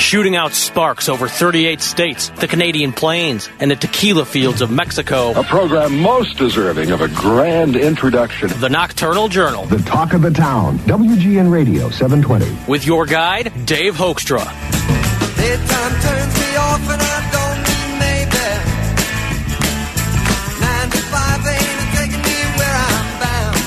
shooting out sparks over 38 states, the Canadian Plains, and the tequila fields of Mexico. A program most deserving of a grand introduction. The Nocturnal Journal. The talk of the town. WGN Radio 720. With your guide, Dave Hoekstra. Daytime turns me off and I don't mean maybe. 9 to 5 ain't taking me where I'm bound.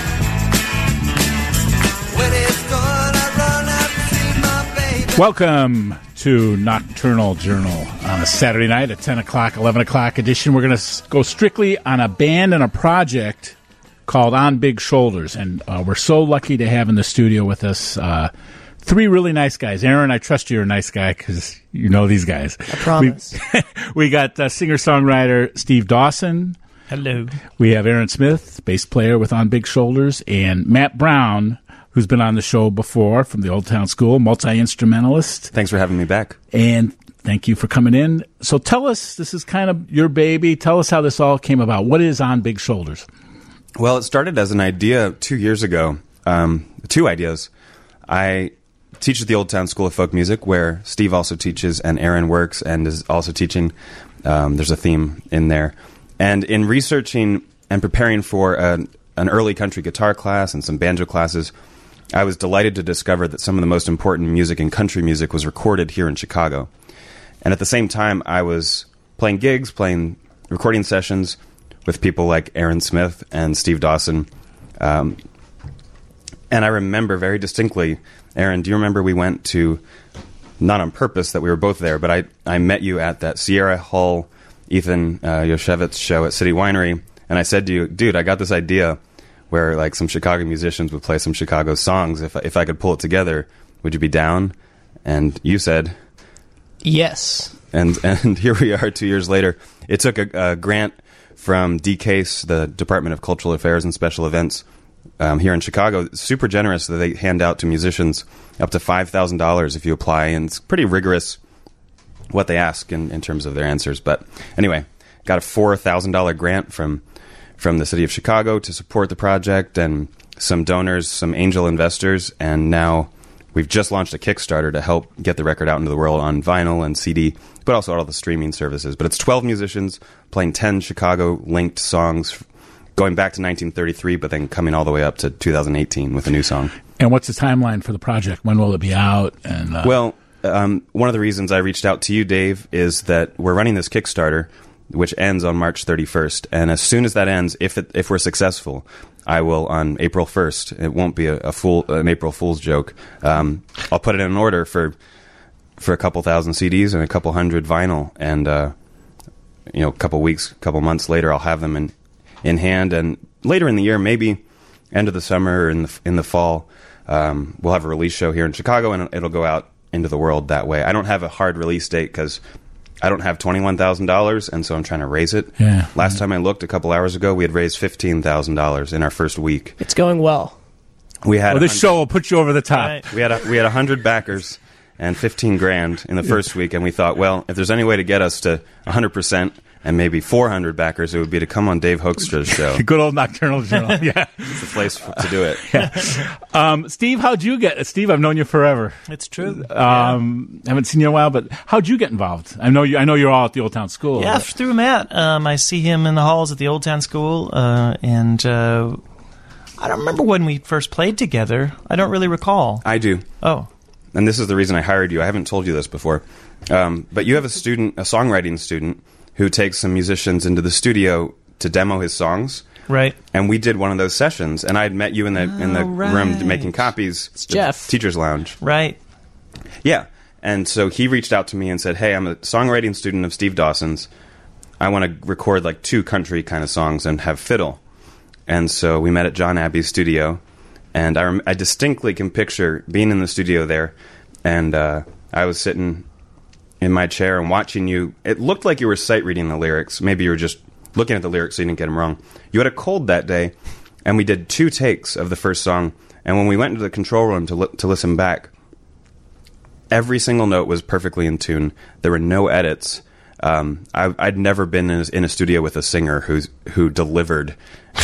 When it's done, I run out to see my baby. Welcome to Nocturnal Journal on a Saturday night at 10 o'clock, 11 o'clock edition. We're going to go strictly on a band and a project called On Big Shoulders. And we're so lucky to have in the studio with us three really nice guys. Aaron, I trust you're a nice guy because you know these guys. I promise. We got singer-songwriter Steve Dawson. Hello. We have Aaron Smith, bass player with On Big Shoulders, and Matt Brown, who's been on the show before from the Old Town School, multi-instrumentalist. Thanks for having me back. And thank you for coming in. So tell us, this is kind of your baby. Tell us how this all came about. What is On Big Shoulders? Well, it started as an idea 2 years ago. Two ideas. I teach at the Old Town School of Folk Music, where Steve also teaches and Aaron works and is also teaching. There's a theme in there. And in researching and preparing for an early country guitar class and some banjo classes, I was delighted to discover that some of the most important music in country music was recorded here in Chicago. And at the same time, I was playing gigs, playing recording sessions with people like Aaron Smith and Steve Dawson. And I remember very distinctly, Aaron, do you remember we went to, not on purpose that we were both there, but I met you at that Sierra Hull, Ethan Yoshevitz show at City Winery, and I said to you, dude, I got this idea where like some Chicago musicians would play some Chicago songs. If I could pull it together, would you be down? And you said... Yes. And here we are 2 years later. It took a grant from DCASE, the Department of Cultural Affairs and Special Events, here in Chicago. It's super generous that they hand out to musicians up to $5,000 if you apply, and it's pretty rigorous what they ask in terms of their answers. But anyway, got a $4,000 grant from the city of Chicago to support the project, and some donors, some angel investors, and now we've just launched a Kickstarter to help get the record out into the world on vinyl and CD, but also all the streaming services. But it's 12 musicians playing 10 Chicago-linked songs going back to 1933, but then coming all the way up to 2018 with a new song. And what's the timeline for the project? When will it be out? And Well, one of the reasons I reached out to you, Dave, is that we're running this Kickstarter, which ends on March 31st. And as soon as that ends, if we're successful, I will, on April 1st, it won't be an April Fool's joke, I'll put it in an order for a couple thousand CDs and a couple hundred vinyl. And, a couple weeks, couple months later, I'll have them in hand. And later in the year, maybe end of the summer or in the fall, we'll have a release show here in Chicago, and it'll go out into the world that way. I don't have a hard release date because I don't have $21,000, and so I'm trying to raise it. Yeah. Last time I looked a couple hours ago, we had raised $15,000 in our first week. It's going well. We had this show will put you over the top. Right. We had 100 backers and $15,000 in the first week, and we thought, well, if there's any way to get us to 100% and maybe 400 backers, it would be to come on Dave Hoekstra's show. Good old Nocturnal Journal. Yeah. It's the place to do it. Yeah. Steve, how'd you get... Steve, I've known you forever. It's true. Haven't seen you in a while, but how'd you get involved? I know you're all at the Old Town School. Yeah, through Matt. I see him in the halls at the Old Town School, and I don't remember when we first played together. I don't really recall. I do. Oh. And this is the reason I hired you. I haven't told you this before. But you have a songwriting student, who takes some musicians into the studio to demo his songs. Right. And we did one of those sessions, and I had met you in the room making copies. It's Jeff. Teacher's Lounge. Right. Yeah. And so he reached out to me and said, hey, I'm a songwriting student of Steve Dawson's. I want to record like 2 country kind of songs and have fiddle. And so we met at John Abbey's studio, and I distinctly can picture being in the studio there, and I was sitting in my chair and watching you. It looked like you were sight reading the lyrics. Maybe you were just looking at the lyrics so you didn't get them wrong. You had a cold that day, and we did 2 takes of the first song. And when we went into the control room to listen back, every single note was perfectly in tune. There were no edits. I'd never been in a studio with a singer who delivered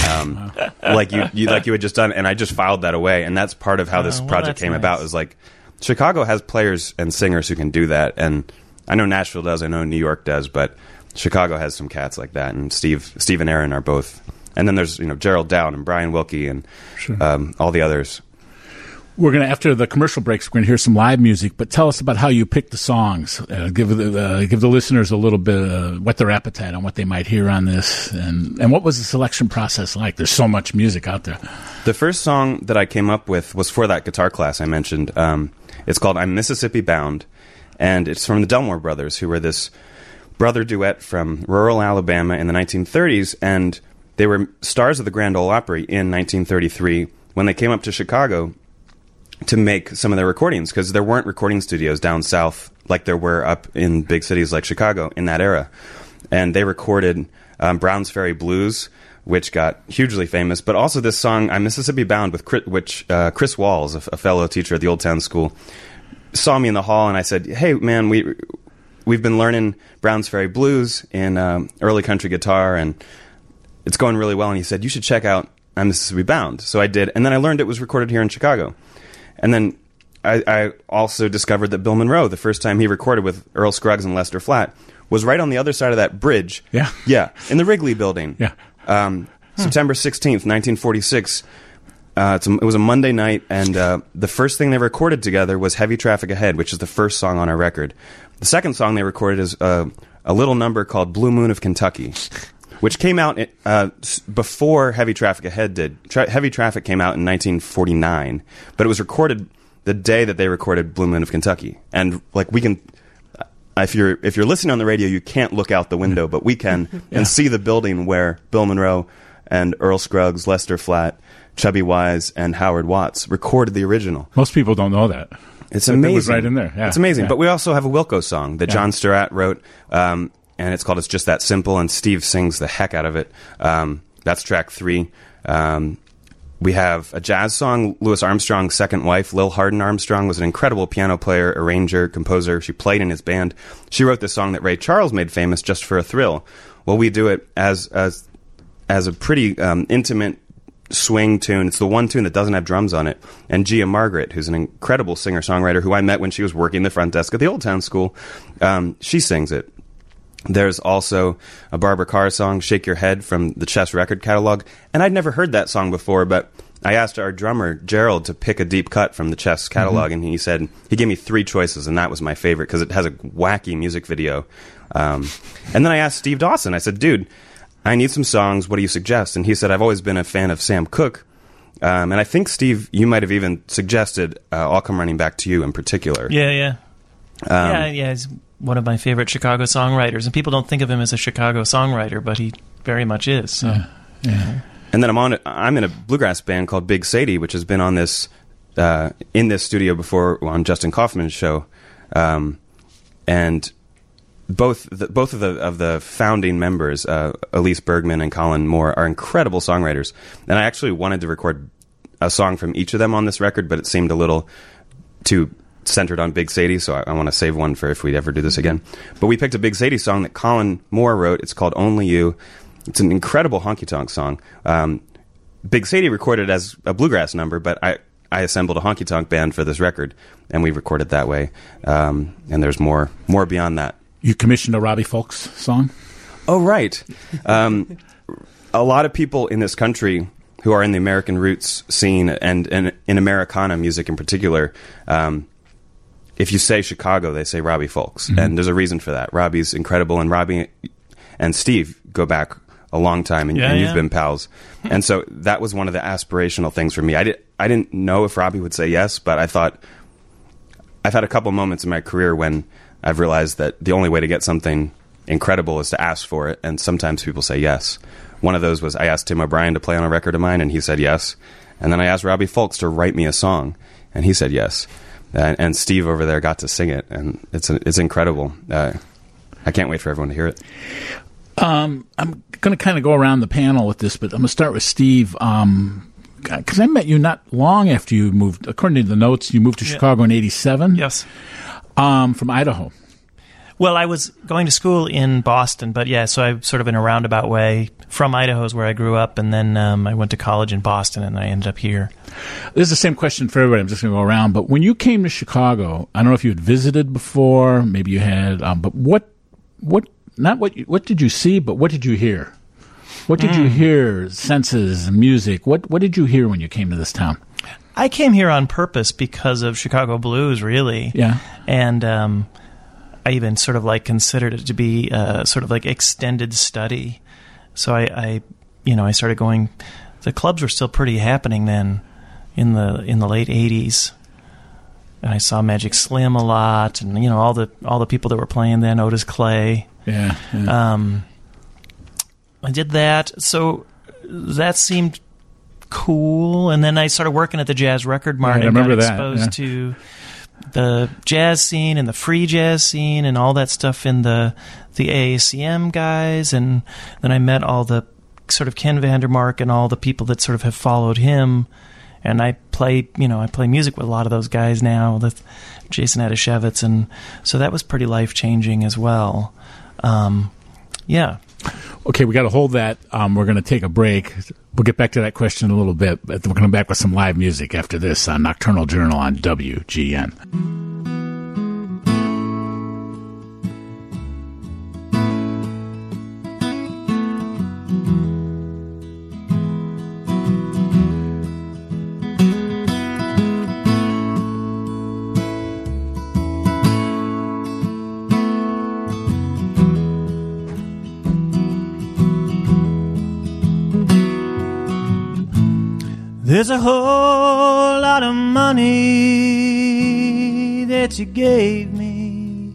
like you had just done, and I just filed that away. And that's part of how this project came about. Is like Chicago has players and singers who can do that, and I know Nashville does, I know New York does, but Chicago has some cats like that, and Steve and Aaron are both. And then there's Gerald Dowd and Brian Wilkie and all the others. We're going to, after the commercial breaks, we're going to hear some live music, but tell us about how you pick the songs. Give the listeners a little bit, whet their appetite on what they might hear on this, and what was the selection process like? There's so much music out there. The first song that I came up with was for that guitar class I mentioned. It's called I'm Mississippi Bound, and it's from the Delmore Brothers, who were this brother duet from rural Alabama in the 1930s, and they were stars of the Grand Ole Opry in 1933 when they came up to Chicago to make some of their recordings, because there weren't recording studios down south like there were up in big cities like Chicago in that era. And they recorded Browns Ferry Blues, which got hugely famous, but also this song, I'm Mississippi Bound, which Chris Walls, a fellow teacher at the Old Town School, saw me in the hall, and I said, hey, man, we've been learning Browns Ferry Blues in early country guitar, and it's going really well. And he said, you should check out I'm Mississippi Bound. So I did, and then I learned it was recorded here in Chicago. And then I also discovered that Bill Monroe, the first time he recorded with Earl Scruggs and Lester Flatt, was right on the other side of that bridge. Yeah. Yeah, in the Wrigley Building. Yeah. September 16th, 1946. It was a Monday night, and the first thing they recorded together was Heavy Traffic Ahead, which is the first song on our record. The second song they recorded is a little number called Blue Moon of Kentucky, which came out before Heavy Traffic Ahead did. Heavy Traffic came out in 1949, but it was recorded the day that they recorded Blue Moon of Kentucky. And we can, if you're listening on the radio, you can't look out the window, but we can and see the building where Bill Monroe and Earl Scruggs, Lester Flatt, Chubby Wise, and Howard Watts recorded the original. Most people don't know that. It's amazing. It was right in there. Yeah. It's amazing. Yeah. But we also have a Wilco song that John Sturratt wrote, and it's called It's Just That Simple, and Steve sings the heck out of it. That's track 3. We have a jazz song. Louis Armstrong's second wife, Lil Hardin Armstrong, was an incredible piano player, arranger, composer. She played in his band. She wrote this song that Ray Charles made famous, Just for a Thrill. Well, we do it as a pretty intimate swing tune. It's the one tune that doesn't have drums on it. And Gia Margaret, who's an incredible singer-songwriter who I met when she was working the front desk at the Old Town School, she sings it. There's also a Barbara Carr song, Shake Your Head, from the Chess record catalog. And I'd never heard that song before, but I asked our drummer, Gerald, to pick a deep cut from the Chess catalog, and he gave me 3 choices, and that was my favorite, because it has a wacky music video. And then I asked Steve Dawson, I said, dude, I need some songs, what do you suggest? And he said, I've always been a fan of Sam Cooke. And I think, Steve, you might have even suggested I'll Come Running Back to You in particular. Yeah. He's one of my favorite Chicago songwriters, and people don't think of him as a Chicago songwriter, but he very much is. So. Yeah. And then I'm in a bluegrass band called Big Sadie, which has been on this in this studio before on Justin Kaufman's show, and both of the founding members, Elise Bergman and Colin Moore, are incredible songwriters. And I actually wanted to record a song from each of them on this record, but it seemed a little too centered on Big Sadie, so I want to save one for if we ever do this again. But we picked a Big Sadie song that Colin Moore wrote. It's called Only You. It's an incredible honky-tonk song. Big Sadie recorded it as a bluegrass number, but I assembled a honky-tonk band for this record, and we recorded that way. And there's more beyond that. You commissioned a Robbie Fulks song? Oh, right. A lot of people in this country who are in the American roots scene and in Americana music in particular, if you say Chicago, they say Robbie Fulks. Mm-hmm. And there's a reason for that. Robbie's incredible, and Robbie and Steve go back a long time, and you've been pals. And so that was one of the aspirational things for me. I didn't know if Robbie would say yes, but I thought I've had a couple moments in my career when I've realized that the only way to get something incredible is to ask for it, and sometimes people say yes. One of those was I asked Tim O'Brien to play on a record of mine, and he said yes. And then I asked Robbie Fulks to write me a song, and he said yes. And Steve over there got to sing it, and it's incredible. I can't wait for everyone to hear it. I'm going to kind of go around the panel with this, but I'm going to start with Steve. Because I met you not long after you moved. According to the notes, you moved to Chicago in '87. Yes. From Idaho. Well, I was going to school in Boston, but yeah, so I sort of in a roundabout way from Idaho is where I grew up, and then I went to college in Boston, and I ended up here. This is the same question for everybody. I'm just going to go around. But when you came to Chicago, I don't know if you had visited before, maybe you had, but what did you see, but what did you hear? What did you hear, senses, music? What did you hear when you came to this town? I came here on purpose because of Chicago blues, really. Yeah. And I even sort of like considered it to be sort of like extended study. So I started going. The clubs were still pretty happening then, in the late '80s, and I saw Magic Slim a lot, and all the people that were playing then, Otis Clay. Yeah. I did that, so that seemed cool, and then I started working at the Jazz Record Mart and got exposed to the jazz scene and the free jazz scene and all that stuff in the AACM guys, and then I met all the sort of Ken Vandermark and all the people that sort of have followed him, and I play music with a lot of those guys now, with Jason Adashevitz, and so that was pretty life-changing as well. Yeah. Okay, we got to hold that. We're going to take a break. We'll get back to that question in a little bit, but we're going to come back with some live music after this on Nocturnal Journal on WGN. There's a whole lot of money that you gave me.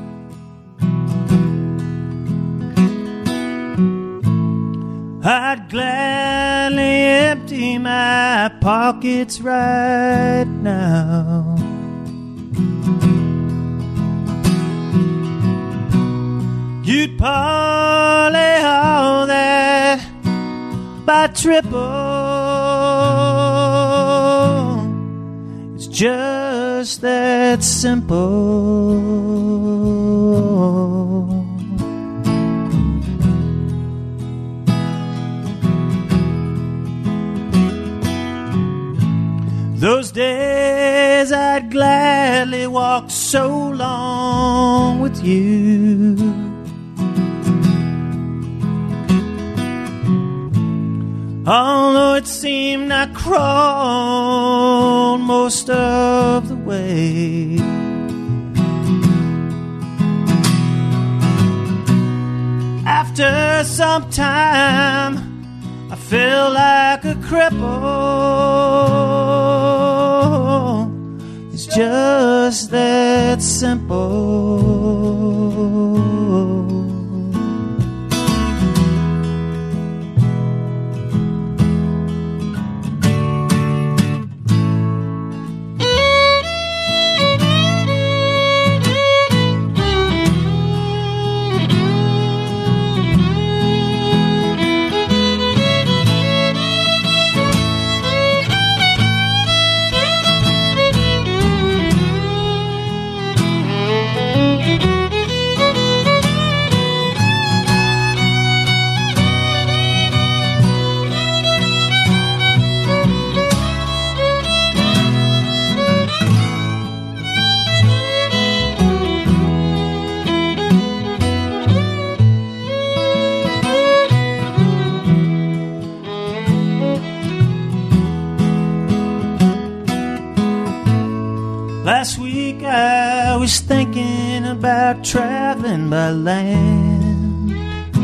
I'd gladly empty my pockets right now. You'd parlay all that by triple. It's just that simple. Those days I'd gladly walk so long with you. Although it seemed I crawled most of the way. After some time, I felt like a cripple. It's just that simple. Last week I was thinking about traveling by land.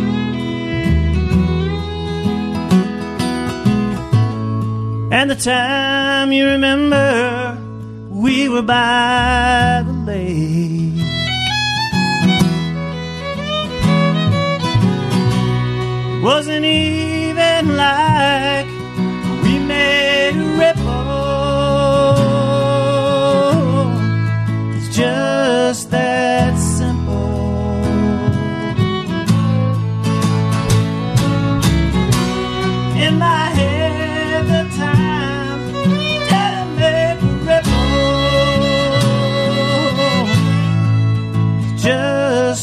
And the time, you remember, we were by the lake. It wasn't even like we made a ripple. Just that simple. In my head, the time didn't make a ripple.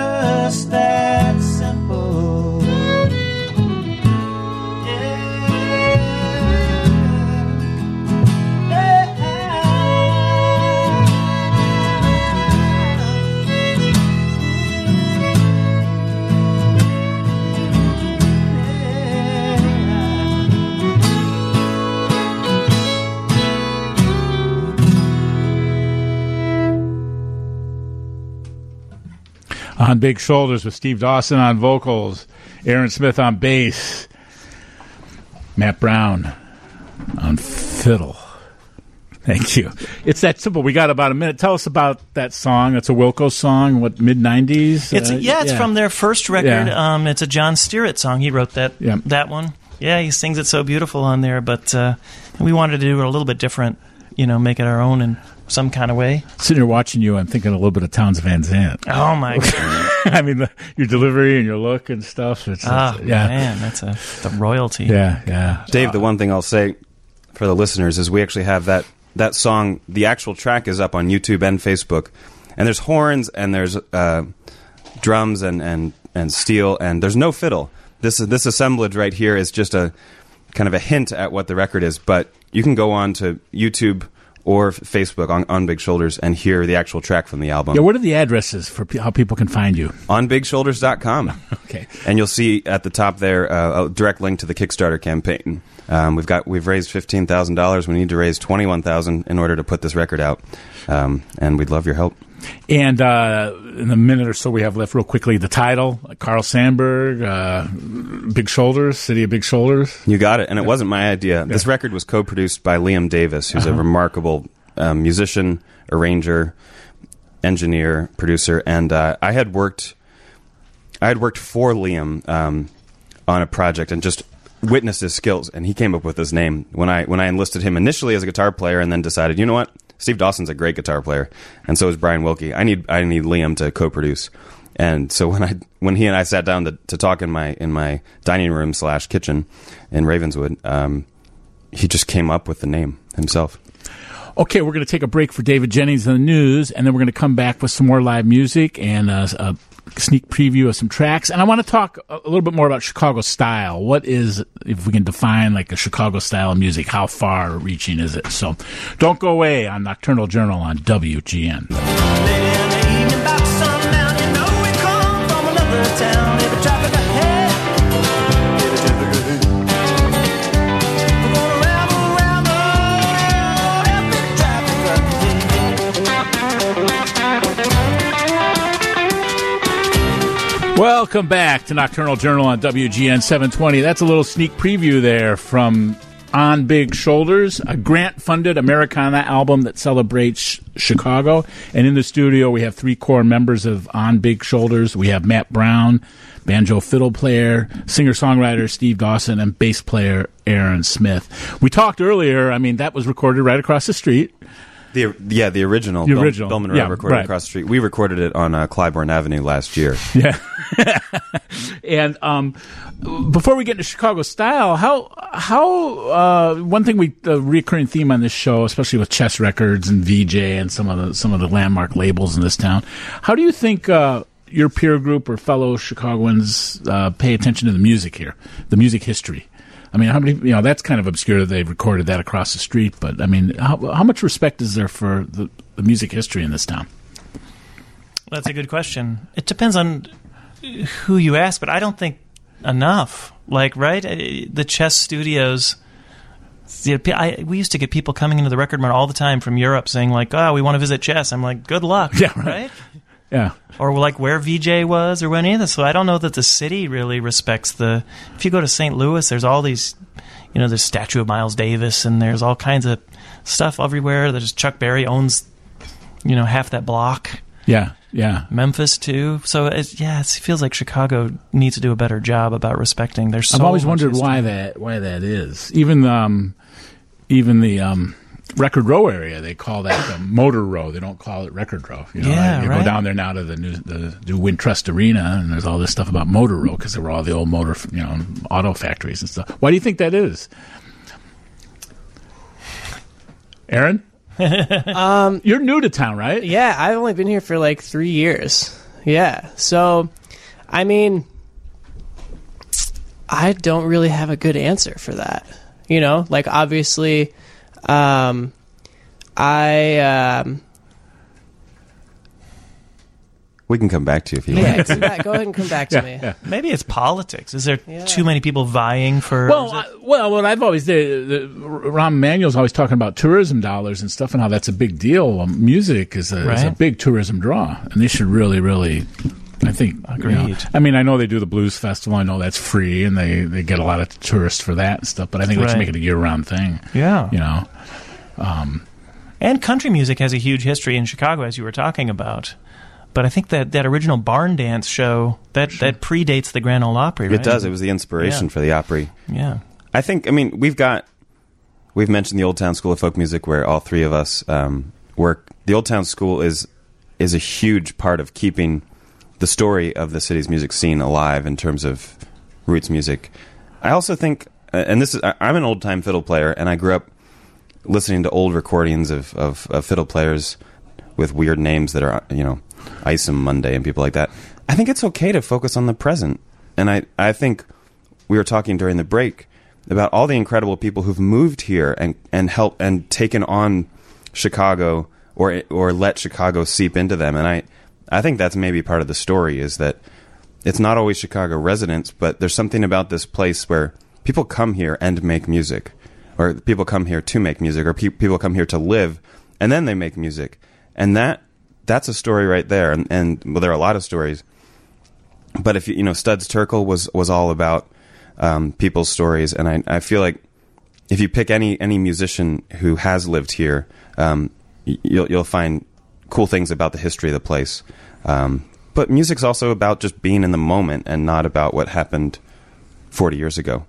just that simple. On Big Shoulders with Steve Dawson on vocals, Aaron Smith on bass, Matt Brown on fiddle. Thank you. It's that simple. We got about a minute. Tell us about that song. It's a Wilco song, what, mid-90s? It's from their first record. Yeah. It's a John Stearett song. He wrote that one. Yeah, he sings it so beautiful on there, but we wanted to do it a little bit different, make it our own in some kind of way. Sitting here watching you, I'm thinking a little bit of Townes Van Zandt. Oh, my God. I mean, your delivery and your look and stuff. Man, that's the royalty. Yeah. Dave, the one thing I'll say for the listeners is we actually have that song, the actual track is up on YouTube and Facebook. And there's horns and there's drums and steel, and there's no fiddle. This assemblage right here is just a kind of a hint at what the record is. But you can go on to YouTube or Facebook on Big Shoulders and hear the actual track from the album. Yeah, what are the addresses for how people can find you? On BigShoulders.com. Okay. And you'll see at the top there a direct link to the Kickstarter campaign. We've raised $15,000. We need to raise $21,000 in order to put this record out. And we'd love your help. And in the minute or so we have left, real quickly, the title, Carl Sandburg, Big Shoulders, City of Big Shoulders. You got it. And it wasn't my idea. Yeah. This record was co-produced by Liam Davis, who's a remarkable musician, arranger, engineer, producer. And I had worked for Liam on a project and just witnessed his skills. And he came up with his name when I enlisted him initially as a guitar player, and then decided, you know what? Steve Dawson's a great guitar player, and so is Brian Wilkie. I need Liam to co-produce. And so when he and I sat down to talk in my dining room / kitchen in Ravenswood, he just came up with the name himself. Okay, we're going to take a break for David Jennings and the news, and then we're going to come back with some more live music and a sneak preview of some tracks. And I want to talk a little bit more about Chicago style. What is, if we can define like a Chicago style of music, how far reaching is it? So don't go away on Nocturnal Journal on WGN. Welcome back to Nocturnal Journal on WGN 720. That's a little sneak preview there from On Big Shoulders, a grant-funded Americana album that celebrates Chicago. And in the studio, we have 3 core members of On Big Shoulders. We have Matt Brown, banjo fiddle player, singer-songwriter Steve Dawson, and bass player Aaron Smith. We talked earlier, that was recorded right across the street. The original. Bill Monroe recorded across the street. We recorded it on Clybourne Avenue last year. Yeah. And before we get into Chicago style, how one thing the recurring theme on this show, especially with Chess Records and VJ and some of the landmark labels in this town, how do you think your peer group or fellow Chicagoans pay attention to the music here, the music history? How many, that's kind of obscure that they've recorded that across the street, but, how much respect is there for the music history in this town? That's a good question. It depends on who you ask, but I don't think enough. The Chess Studios, we used to get people coming into the Record Mart all the time from Europe saying, we want to visit Chess. I'm like, good luck, yeah, right? Yeah. Or where VJ was or any of this. So I don't know that the city really respects if you go to St. Louis, there's all these, there's statue of Miles Davis and there's all kinds of stuff everywhere. There's Chuck Berry owns, half that block. Yeah, yeah. Memphis too. So it feels like Chicago needs to do a better job about respecting their soul. I've always wondered why that is. Even the Record Row area, they call that the Motor Row. They don't call it Record Row. You go down there now to the new Wintrust Arena, and there's all this stuff about Motor Row because there were all the old motor, auto factories and stuff. Why do you think that is, Aaron? You're new to town, right? Yeah, I've only been here for 3 years. Yeah. So, I mean, I don't really have a good answer for that. You know, like, obviously, we can come back to you if you want. Yeah, go ahead and come back to me. Yeah. Maybe it's politics. Is there too many people vying for... Well, what I've always did, Rahm Emanuel's always talking about tourism dollars and stuff and how that's a big deal. Music is a big tourism draw, and they should really, really... I think. Agreed. You know, I mean, I know they do the blues festival. I know that's free, and they get a lot of tourists for that and stuff. But I think they should make it a year-round thing. Yeah, you know. And country music has a huge history in Chicago, as you were talking about. But I think that original barn dance show that predates the Grand Ole Opry. Right? It does. It was the inspiration for the Opry. Yeah, I think. I mean, we've mentioned the Old Town School of Folk Music, where all three of us work. The Old Town School is a huge part of keeping the story of the city's music scene alive in terms of roots music. I also think, and I'm an old-time fiddle player, and I grew up listening to old recordings of fiddle players with weird names that are, you know, Isom Monday and people like that. I think it's okay to focus on the present. And I think we were talking during the break about all the incredible people who've moved here and helped and taken on Chicago or let Chicago seep into them. And I think that's maybe part of the story, is that it's not always Chicago residents, but there's something about this place where people come here and make music, or people come here to make music, or people come here to live, and then they make music. And that's a story right there. And well, there are a lot of stories. But if you know, Studs Terkel was all about people's stories, and I feel like if you pick any musician who has lived here, you'll find cool things about the history of the place. But music's also about just being in the moment and not about what happened 40 years ago.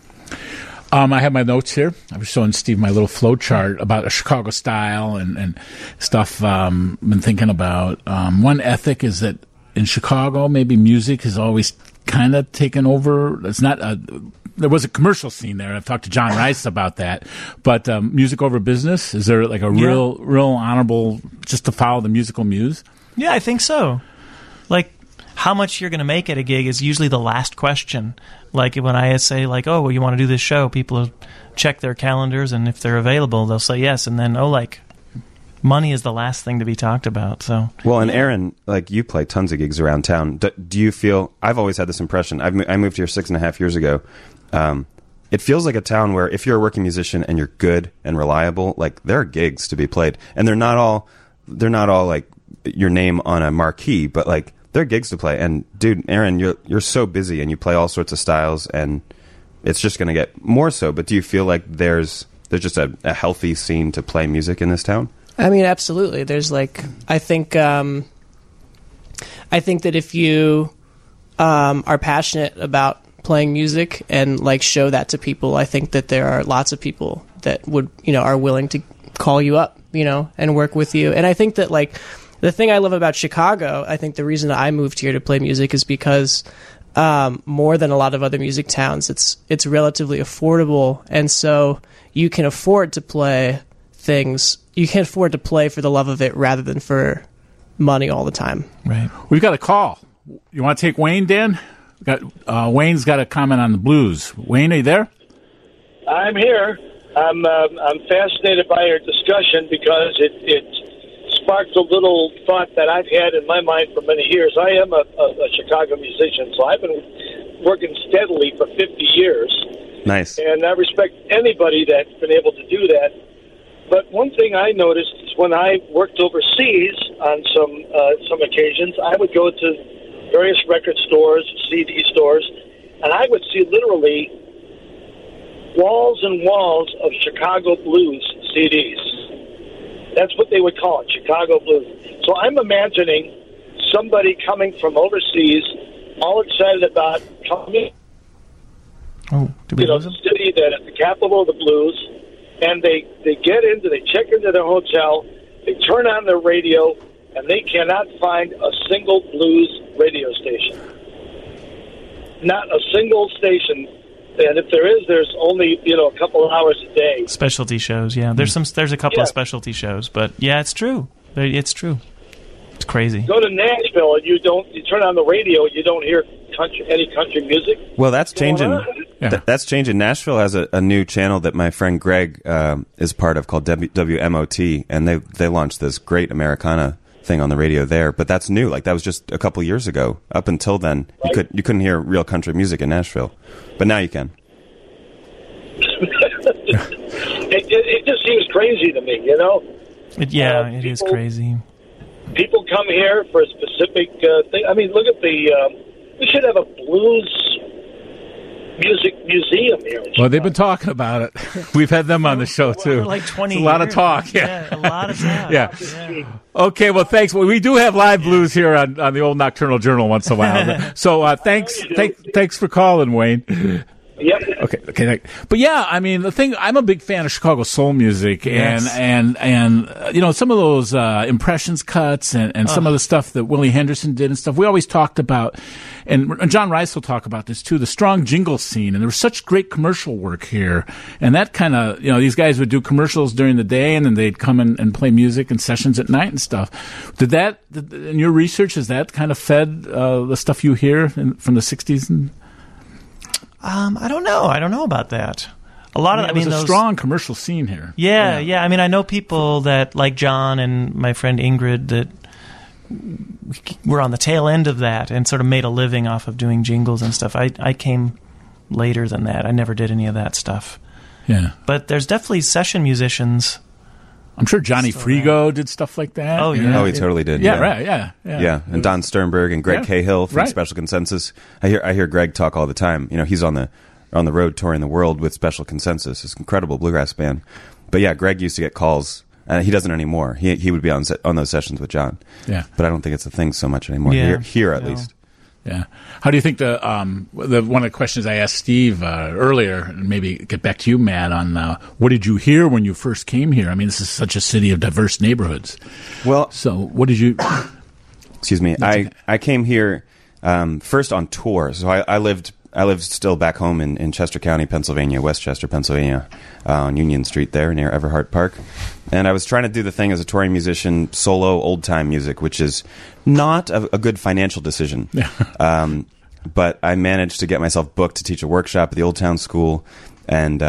I have my notes here. I was showing Steve my little flow chart about a Chicago style and stuff I've been thinking about. One ethic is that in Chicago, maybe music has always kind of taken over. It's not there was a commercial scene there. I've talked to John Rice about that. But music over business, is there like a real honorable, just to follow the musical muse? Yeah, I think so. Like, how much you're going to make at a gig is usually the last question. Like, when I say, like, oh, well, you want to do this show, people will check their calendars, and if they're available, they'll say yes. And then, money is the last thing to be talked about. So, well, and Aaron, like, you play tons of gigs around town. Do you feel... I've always had this impression. I moved here 6.5 years ago. It feels like a town where if you're a working musician and you're good and reliable, like, there are gigs to be played. And they're not all like your name on a marquee, but like there are gigs to play. And dude, Aaron, you're so busy and you play all sorts of styles, and it's just going to get more so. But do you feel like there's just a healthy scene to play music in this town? I mean, absolutely. There's like, I think that if you are passionate about playing music and like show that to people, I think that there are lots of people that would, are willing to call you up, and work with you. And I think that like the thing I love about Chicago, I think the reason I moved here to play music is because more than a lot of other music towns, it's relatively affordable, and so you can afford to play things. You can afford to play for the love of it rather than for money all the time. Right. We've got a call. You want to take Wayne, Dan? Wayne's got a comment on the blues. Wayne, are you there? I'm here. I'm fascinated by your discussion because it sparked a little thought that I've had in my mind for many years. I am a Chicago musician, so I've been working steadily for 50 years. Nice. And I respect anybody that's been able to do that. But one thing I noticed is when I worked overseas on some occasions, I would go to various record stores, CD stores, and I would see literally walls and walls of Chicago blues CDs. That's what they would call it, Chicago blues. So I'm imagining somebody coming from overseas, all excited about coming did we lose him? City that is the capital of the blues, and they check into their hotel, they turn on their radio, and they cannot find a single blues radio station. Not a single station. And if there is, there's only, a couple of hours a day. Specialty shows, yeah. There's a couple of specialty shows, but yeah, it's true. It's true. crazy. Go to Nashville and you turn on the radio, you don't hear any country music. Well, that's changing. Yeah. That's changing. Nashville has a new channel that my friend Greg is part of called WMOT, and they launched this great Americana thing on the radio there. But that's new. Like, that was just a couple years ago. Up until then, you couldn't hear real country music in Nashville, but now you can. It just seems crazy to me, you know. It is crazy. People come here for a specific thing. I mean, look at we should have a blues music museum here. Well, they've been talking about it. We've had them on the show, too. For like 20 it's a lot years. of talk. Yeah. A lot of talk. Yeah. Okay, well, thanks. Well, we do have live blues here on the old Nocturnal Journal once in a while. So thanks for calling, Wayne. Yep. Okay. But yeah, I mean, the thing, I'm a big fan of Chicago soul music, and you know, some of those impressions cuts and some of the stuff that Willie Henderson did and stuff. We always talked about, and John Rice will talk about this too, the strong jingle scene. And there was such great commercial work here, and that kind of, you know, these guys would do commercials during the day, and then they'd come in and play music and sessions at night and stuff. In your research, has that kind of fed the stuff you hear from the '60s? And I don't know. I don't know about that. A lot of, there's a strong commercial scene here. Yeah. I mean, I know people that, like John and my friend Ingrid, that were on the tail end of that and sort of made a living off of doing jingles and stuff. I came later than that. I never did any of that stuff. Yeah. But there's definitely session musicians. I'm sure Johnny Frigo did stuff like that. Oh, yeah. Oh, he totally did. Yeah, right. Yeah. And Don Sternberg and Greg Cahill from Special Consensus. I hear Greg talk all the time. You know, he's on the road touring the world with Special Consensus. It's an incredible bluegrass band. But yeah, Greg used to get calls, and he doesn't anymore. He would be on those sessions with John. Yeah. But I don't think it's a thing so much anymore. Here at least. Yeah. How do you think the one of the questions I asked Steve earlier, and maybe get back to you, Matt, on what did you hear when you first came here? I mean, this is such a city of diverse neighborhoods. Well, so what did you? Excuse me. I came here first on tour. So I lived still back home in Chester County, Pennsylvania, Westchester, Pennsylvania, on Union Street there near Everhart Park. And I was trying to do the thing as a touring musician, solo old-time music, which is not a good financial decision. But I managed to get myself booked to teach a workshop at the Old Town School. And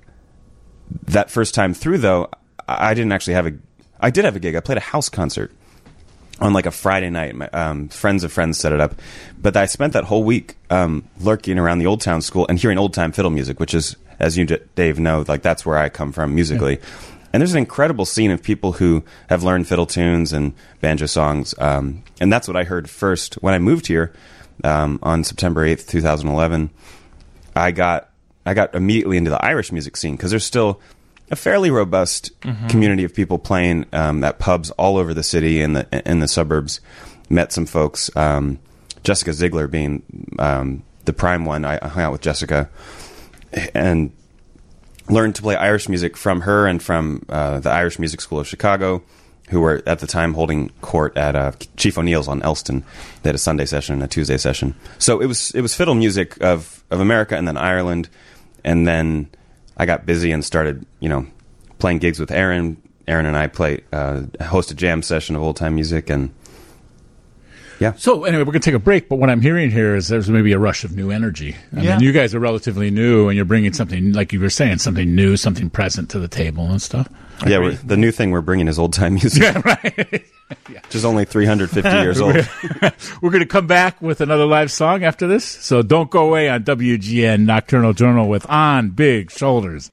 that first time through, though, I didn't actually have I did have a gig. I played a house concert on like a Friday night. My friends of friends set it up. But I spent that whole week lurking around the Old Town School and hearing old-time fiddle music, which is, as you, Dave, know, like that's where I come from musically. Yeah. And there's an incredible scene of people who have learned fiddle tunes and banjo songs. And that's what I heard first. When I moved here on September 8th, 2011, I got immediately into the Irish music scene because there's still a fairly robust community of people playing at pubs all over the city and in the suburbs. Met some folks, Jessica Ziegler being the prime one. I hung out with Jessica and learned to play Irish music from her and from the Irish Music School of Chicago, who were at the time holding court at Chief O'Neill's on Elston. They had a Sunday session and a Tuesday session. So it was fiddle music of America and then Ireland, and then I got busy and started, you know, playing gigs with Aaron. Aaron and I host a jam session of old time music, and yeah. So anyway, we're going to take a break, but what I'm hearing here is there's maybe a rush of new energy. I mean, you guys are relatively new, and you're bringing something, like you were saying, something new, something present to the table and stuff. Yeah, the new thing we're bringing is old-time music. Yeah, right. Which is only 350 years old. We're going to come back with another live song after this, so don't go away on WGN Nocturnal Journal with On Big Shoulders.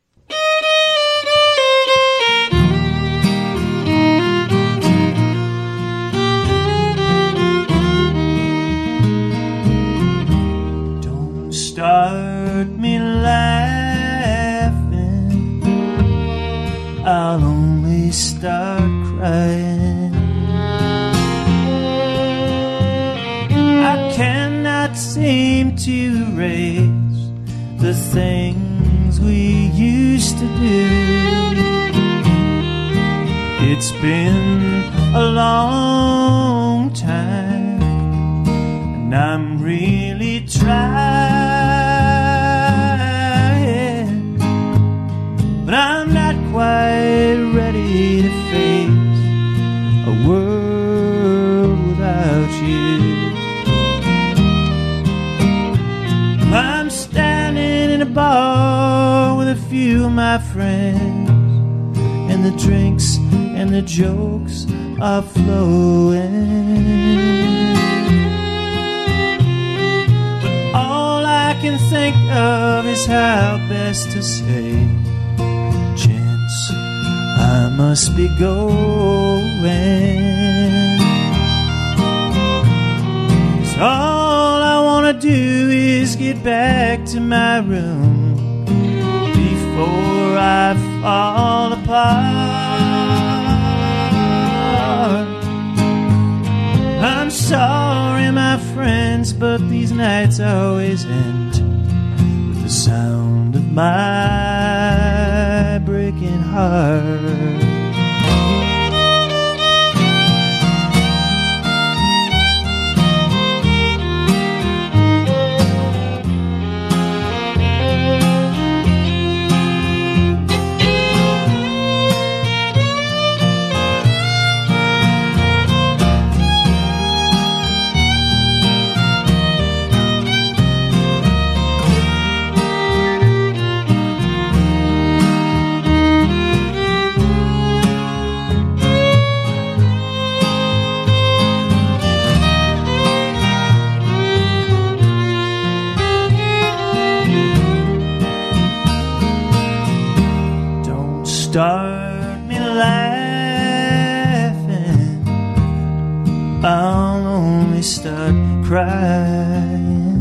Start me laughing, I'll only start crying. I cannot seem to erase the things we used to do. It's been a long time, and I'm really trying. But I'm not quite ready to face a world bar with a few of my friends, and the drinks and the jokes are flowing. But all I can think of is how best to say, gents, I must be going. All I want to do is get back to my room before I fall apart. I'm sorry, my friends, but these nights always end with the sound of my breaking heart. Start me laughing, I'll only start crying.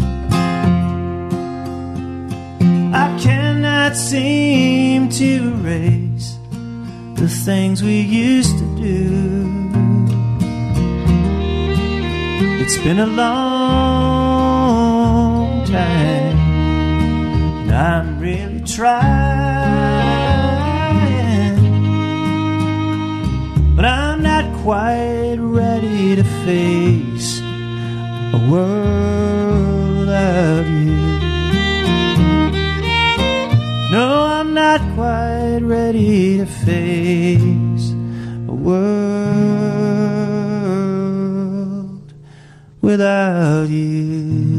I cannot seem to erase the things we used to do. It's been a long time, and I'm really trying. But I'm not quite ready to face a world without you. No, I'm not quite ready to face a world without you.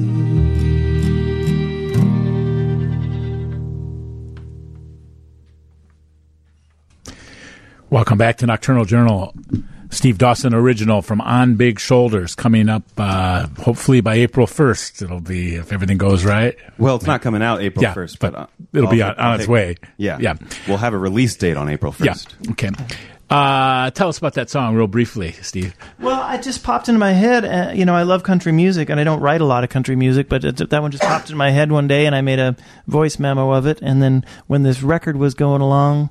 Welcome back to Nocturnal Journal. Steve Dawson original from On Big Shoulders coming up hopefully by April 1st. It'll be, if everything goes right. Well, it's not coming out April 1st. But it'll be on its way. Yeah. We'll have a release date on April 1st. Yeah. Okay. Tell us about that song real briefly, Steve. Well, it just popped into my head. I love country music, and I don't write a lot of country music, but that one just popped in my head one day, and I made a voice memo of it. And then when this record was coming along,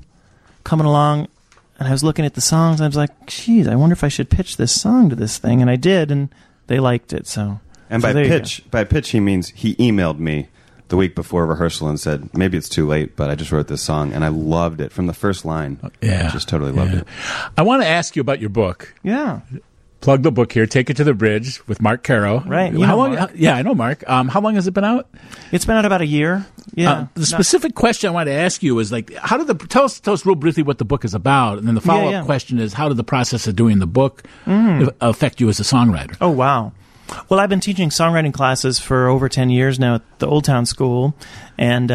and I was looking at the songs, and I was like, geez, I wonder if I should pitch this song to this thing. And I did, and they liked it. By pitch, he means he emailed me the week before rehearsal and said, maybe it's too late, but I just wrote this song, and I loved it from the first line. Yeah. I just totally loved it. I want to ask you about your book. Yeah. Plug the book here. Take It to the Bridge with Mark Caro. Right. How long? Yeah, I know Mark. How long has it been out? It's been out about a year. Yeah. The specific question I wanted to ask you is how did tell us real briefly what the book is about, and then the follow up question is how did the process of doing the book affect you as a songwriter? Oh wow. Well, I've been teaching songwriting classes for over 10 years now at the Old Town School, and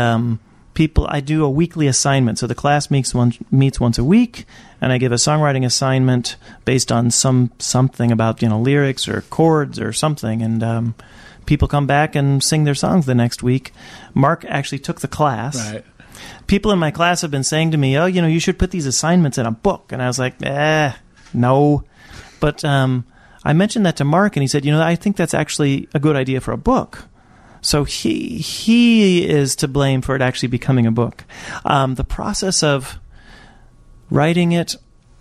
I do a weekly assignment. So the class meets once a week, and I give a songwriting assignment based on something about lyrics or chords or something, and people come back and sing their songs the next week. Mark actually took the class. Right. People in my class have been saying to me, "Oh, you should put these assignments in a book," and I was like, no, but I mentioned that to Mark, and he said, I think that's actually a good idea for a book. So he is to blame for it actually becoming a book. The process of writing it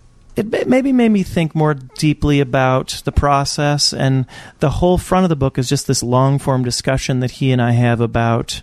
maybe made me think more deeply about the process, and the whole front of the book is just this long-form discussion that he and I have about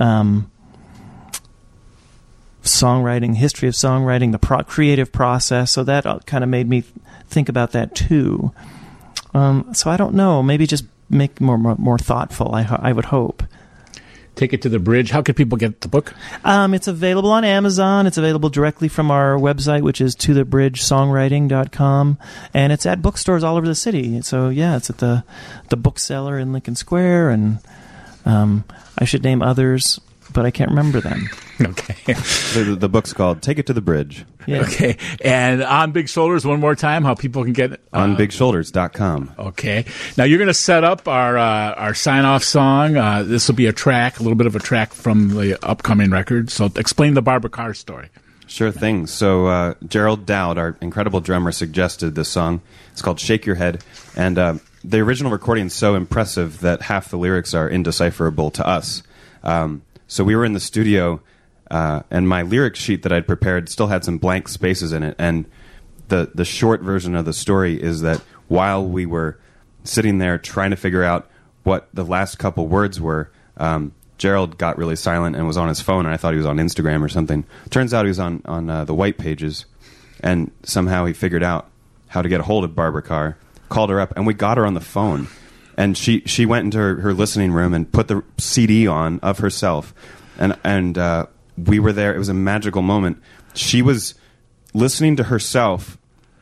songwriting, history of songwriting, the creative process. So that kind of made me think about that too. So I don't know, maybe just make more thoughtful, I would hope. Take It to the Bridge. How can people get the book? It's available on Amazon. It's available directly from our website, which is tothebridgesongwriting.com. And it's at bookstores all over the city. So, yeah, it's at the bookseller in Lincoln Square. And I should name others. but I can't remember them. Okay. The book's called Take It to the Bridge. Yeah. Okay. And On Big Shoulders, one more time, how people can get on BigShoulders.com. Okay. Now you're going to set up our sign-off song. This will be a little bit of a track from the upcoming record. So explain the Barbara Carr story. Sure thing. So Gerald Dowd, our incredible drummer, suggested this song. It's called Shake Your Head. And the original recording is so impressive that half the lyrics are indecipherable to us. So we were in the studio, and my lyric sheet that I'd prepared still had some blank spaces in it. And the short version of the story is that while we were sitting there trying to figure out what the last couple words were, Gerald got really silent and was on his phone, and I thought he was on Instagram or something. Turns out he was on the White Pages, and somehow he figured out how to get a hold of Barbara Carr, called her up, and we got her on the phone. And she went into her listening room and put the CD on of herself, and we were there. It was a magical moment. She was listening to herself,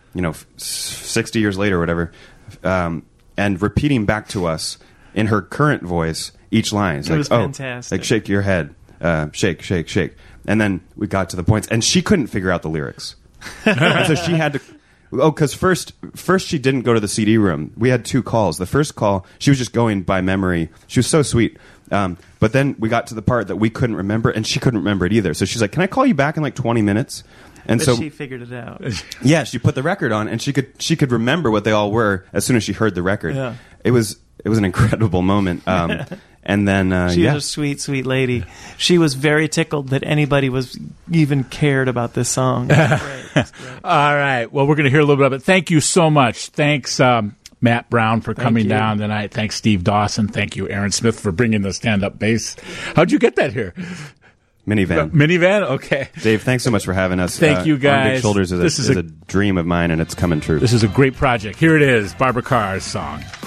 60 years later or whatever, and repeating back to us in her current voice each line. It's was fantastic. Like shake your head, shake, shake, shake. And then we got to the points, and she couldn't figure out the lyrics. And so she had to... Oh, because first she didn't go to the CD room. We had 2 calls. The first call, she was just going by memory. She was so sweet. But then we got to the part that we couldn't remember, and she couldn't remember it either. So she's like, "Can I call you back in like 20 minutes?" And but she figured it out. Yeah, she put the record on, and she could remember what they all were as soon as she heard the record. Yeah. It was an incredible moment. And then she was a sweet, sweet lady. She was very tickled that anybody was even cared about this song. It was great. It was great. All right. Well, we're going to hear a little bit of it. Thank you so much. Thanks, Matt Brown, for coming down tonight. Thanks, Steve Dawson. Thank you, Aaron Smith, for bringing the stand-up bass. How'd you get that here? Minivan. Minivan? Okay. Dave, thanks so much for having us. Thank you, guys. On Big Shoulders is a dream of mine, and it's coming true. This is a great project. Here it is, Barbara Carr's song.